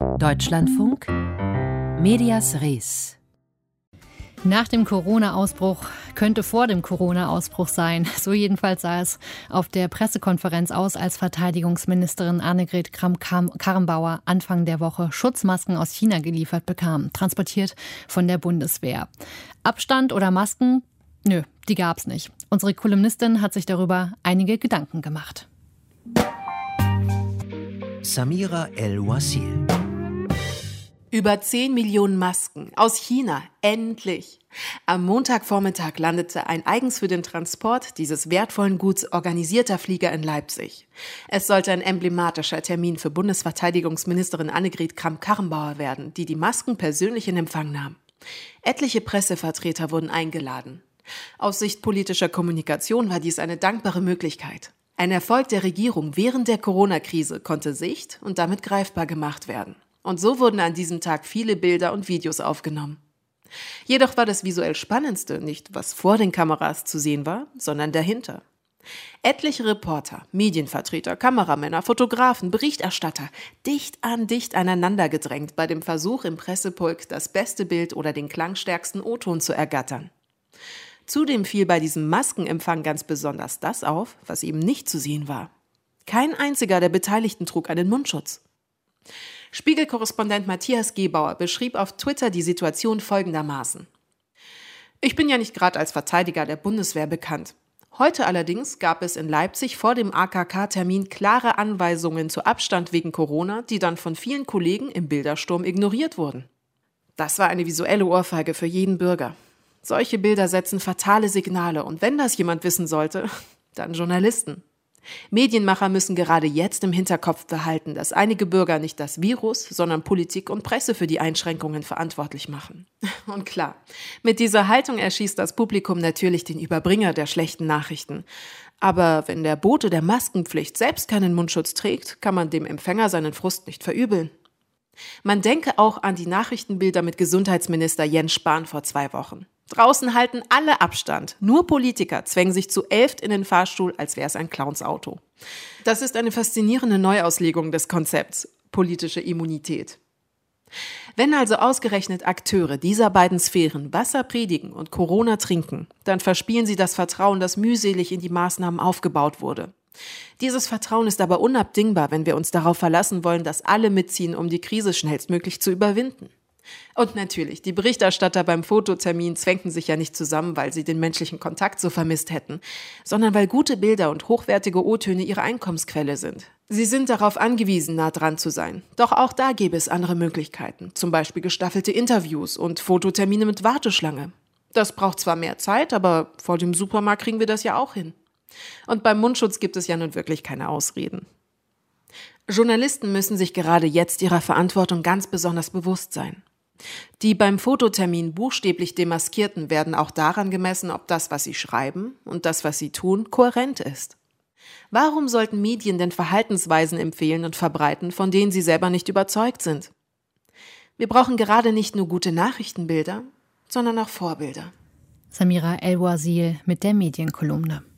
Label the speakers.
Speaker 1: Deutschlandfunk Medias Res.
Speaker 2: Nach dem Corona-Ausbruch könnte vor dem Corona-Ausbruch sein. So jedenfalls sah es auf der Pressekonferenz aus, als Verteidigungsministerin Annegret Kramp-Karrenbauer Anfang der Woche Schutzmasken aus China geliefert bekam, transportiert von der Bundeswehr. Abstand oder Masken? Nö, die gab's nicht. Unsere Kolumnistin hat sich darüber einige Gedanken gemacht.
Speaker 3: Samira El-Wasil.
Speaker 4: Über 10 Millionen Masken aus China, endlich! Am Montagvormittag landete ein eigens für den Transport dieses wertvollen Guts organisierter Flieger in Leipzig. Es sollte ein emblematischer Termin für Bundesverteidigungsministerin Annegret Kramp-Karrenbauer werden, die die Masken persönlich in Empfang nahm. Etliche Pressevertreter wurden eingeladen. Aus Sicht politischer Kommunikation war dies eine dankbare Möglichkeit. Ein Erfolg der Regierung während der Corona-Krise konnte sicht- und damit greifbar gemacht werden. Und so wurden an diesem Tag viele Bilder und Videos aufgenommen. Jedoch war das visuell Spannendste nicht, was vor den Kameras zu sehen war, sondern dahinter. Etliche Reporter, Medienvertreter, Kameramänner, Fotografen, Berichterstatter, dicht aneinander gedrängt bei dem Versuch im Pressepulk das beste Bild oder den klangstärksten O-Ton zu ergattern. Zudem fiel bei diesem Maskenempfang ganz besonders das auf, was eben nicht zu sehen war. Kein einziger der Beteiligten trug einen Mundschutz. Spiegel-Korrespondent Matthias Gebauer beschrieb auf Twitter die Situation folgendermaßen. Ich bin ja nicht gerade als Verteidiger der Bundeswehr bekannt. Heute allerdings gab es in Leipzig vor dem AKK-Termin klare Anweisungen zu Abstand wegen Corona, die dann von vielen Kollegen im Bildersturm ignoriert wurden. Das war eine visuelle Ohrfeige für jeden Bürger. Solche Bilder setzen fatale Signale und wenn das jemand wissen sollte, dann Journalisten. Medienmacher müssen gerade jetzt im Hinterkopf behalten, dass einige Bürger nicht das Virus, sondern Politik und Presse für die Einschränkungen verantwortlich machen. Und klar, mit dieser Haltung erschießt das Publikum natürlich den Überbringer der schlechten Nachrichten. Aber wenn der Bote der Maskenpflicht selbst keinen Mundschutz trägt, kann man dem Empfänger seinen Frust nicht verübeln. Man denke auch an die Nachrichtenbilder mit Gesundheitsminister Jens Spahn vor 2 Wochen. Draußen halten alle Abstand. Nur Politiker zwängen sich zu 11 in den Fahrstuhl, als wäre es ein Clownsauto. Das ist eine faszinierende Neuauslegung des Konzepts politische Immunität. Wenn also ausgerechnet Akteure dieser beiden Sphären Wasser predigen und Corona trinken, dann verspielen sie das Vertrauen, das mühselig in die Maßnahmen aufgebaut wurde. Dieses Vertrauen ist aber unabdingbar, wenn wir uns darauf verlassen wollen, dass alle mitziehen, um die Krise schnellstmöglich zu überwinden. Und natürlich, die Berichterstatter beim Fototermin zwängten sich ja nicht zusammen, weil sie den menschlichen Kontakt so vermisst hätten, sondern weil gute Bilder und hochwertige O-Töne ihre Einkommensquelle sind. Sie sind darauf angewiesen, nah dran zu sein. Doch auch da gäbe es andere Möglichkeiten, zum Beispiel gestaffelte Interviews und Fototermine mit Warteschlange. Das braucht zwar mehr Zeit, aber vor dem Supermarkt kriegen wir das ja auch hin. Und beim Mundschutz gibt es ja nun wirklich keine Ausreden. Journalisten müssen sich gerade jetzt ihrer Verantwortung ganz besonders bewusst sein. Die beim Fototermin buchstäblich Demaskierten werden auch daran gemessen, ob das, was sie schreiben und das, was sie tun, kohärent ist. Warum sollten Medien denn Verhaltensweisen empfehlen und verbreiten, von denen sie selber nicht überzeugt sind? Wir brauchen gerade nicht nur gute Nachrichtenbilder, sondern auch Vorbilder.
Speaker 2: Samira El-Wasil mit der Medienkolumne.